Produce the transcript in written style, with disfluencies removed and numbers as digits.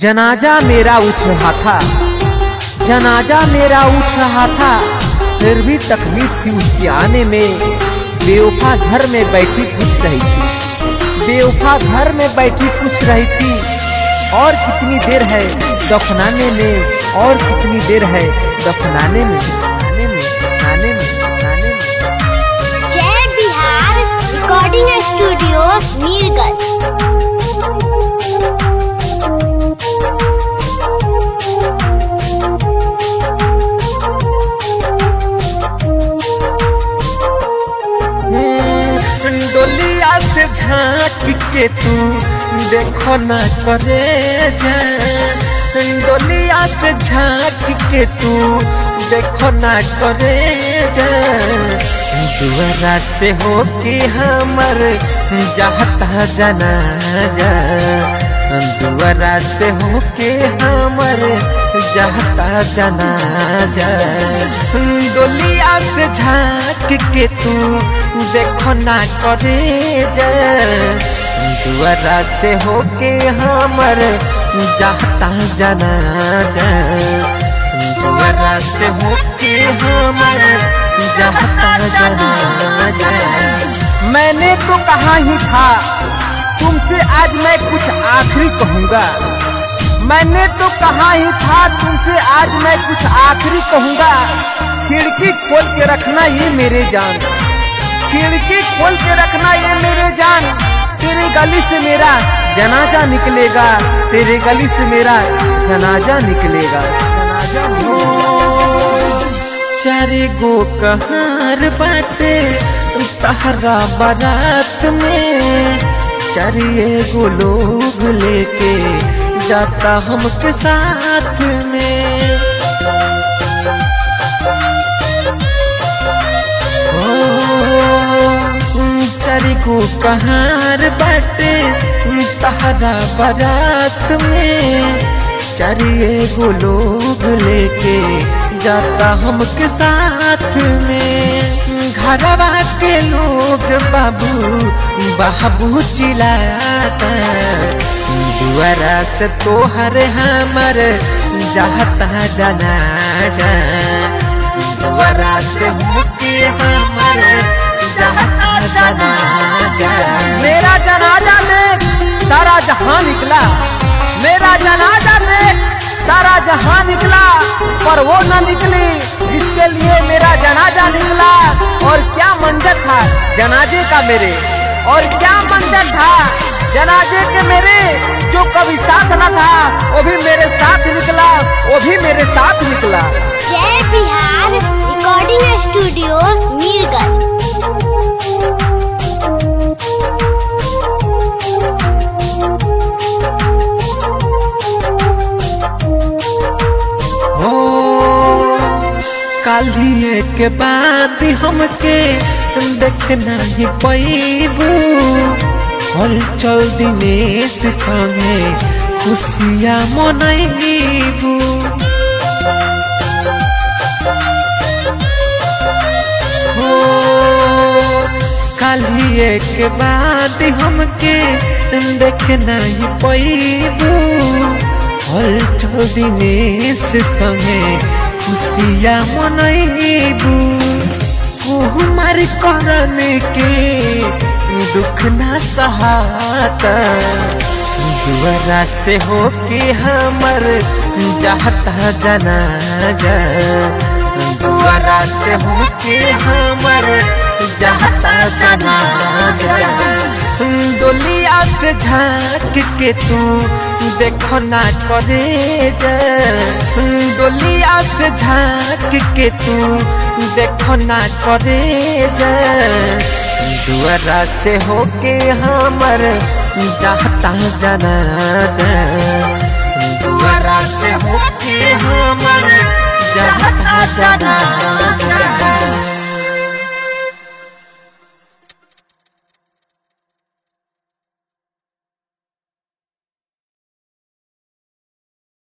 जनाजा मेरा उठ रहा था, जनाजा मेरा उठ रहा था, फिर भी तकलीफ थी उसके आने में। बेवफा घर में बैठी पूछ रही थी, बेवफा घर में बैठी पूछ रही थी, और कितनी देर है दफनाने में, और कितनी देर है दफनाने में, आने में, आने में, आने में। जय बिहार रिकॉर्डिंग स्टूडियो मीरगंज। डोलिया से झांक के तू देखो ना करे जा, डोलिया से झांक के तू देखो ना करे जा। दुआरा से होके हमर जाता जनाजा, दुआरा से होके हमर जाता जनाजा। डोलिया से झांक के तू देखो ना करे जा, दुआरा से होके हमर जाता जनाजा, दुआरा से होके हमर जाता जनाजा। मैंने तो कहा ही था तुमसे आज मैं कुछ आखिरी कहूँगा, मैंने तो कहा ही था तुमसे आज मैं कुछ आखिरी कहूँगा। खिड़की खोल के रखना ये मेरे जान, खिड़की खोल के रखना ये मेरे जान। तेरी गली से मेरा जनाजा निकलेगा, तेरे गली से मेरा जनाजा निकलेगा, जनाजा चारे गो कहार बाटे तहरा बारात में, चारिये गो लोग लेके जाता हमके साथ में। चारी को कहार बाटे तहरा बारात में, चारिये गो लोग लेके जाता हमके साथ में। घरवा के लोग बाबू बाबू चिल्लाता, दुआरा से तोहर हमर जाता जनाजा, दुआरा से होके हमर जाता जनाजा। मेरा जनाजा देख सारा जहां निकला, मेरा जनाजा देख सारा जहां निकला, पर वो न निकली जिसके लिए मेरा जनाजा निकला। और क्या मंजर था जनाजे का मेरे, और क्या मंजर था जनाजे के मेरे, जो कभी साथ न था वो भी मेरे साथ निकला, वो भी मेरे साथ निकला। जय बिहार रिकॉर्डिंग स्टूडियो मीरगंज। कालिए के बाद हमके देखना ही पैबू, हल चल दिनेश संगे खुशियाँ मनैबू। कालिए के बाद हमके देखना ही पैबू, हल चल दिनेश संगे खुशियाँ मनैबू। कुमार करन के दुख ना सहाता, दुआरा से होके हमर जाता जनाजा, दुआरा से होके हमर जाता जनाजा। डोलिया से झांक के तू देखो ना करे जा, डोलिया से झांक के तू देखो ना करे जा, दुआरा से होके हमर जाता जनाजा, दुआरा से होके हमर जाता जनाजा।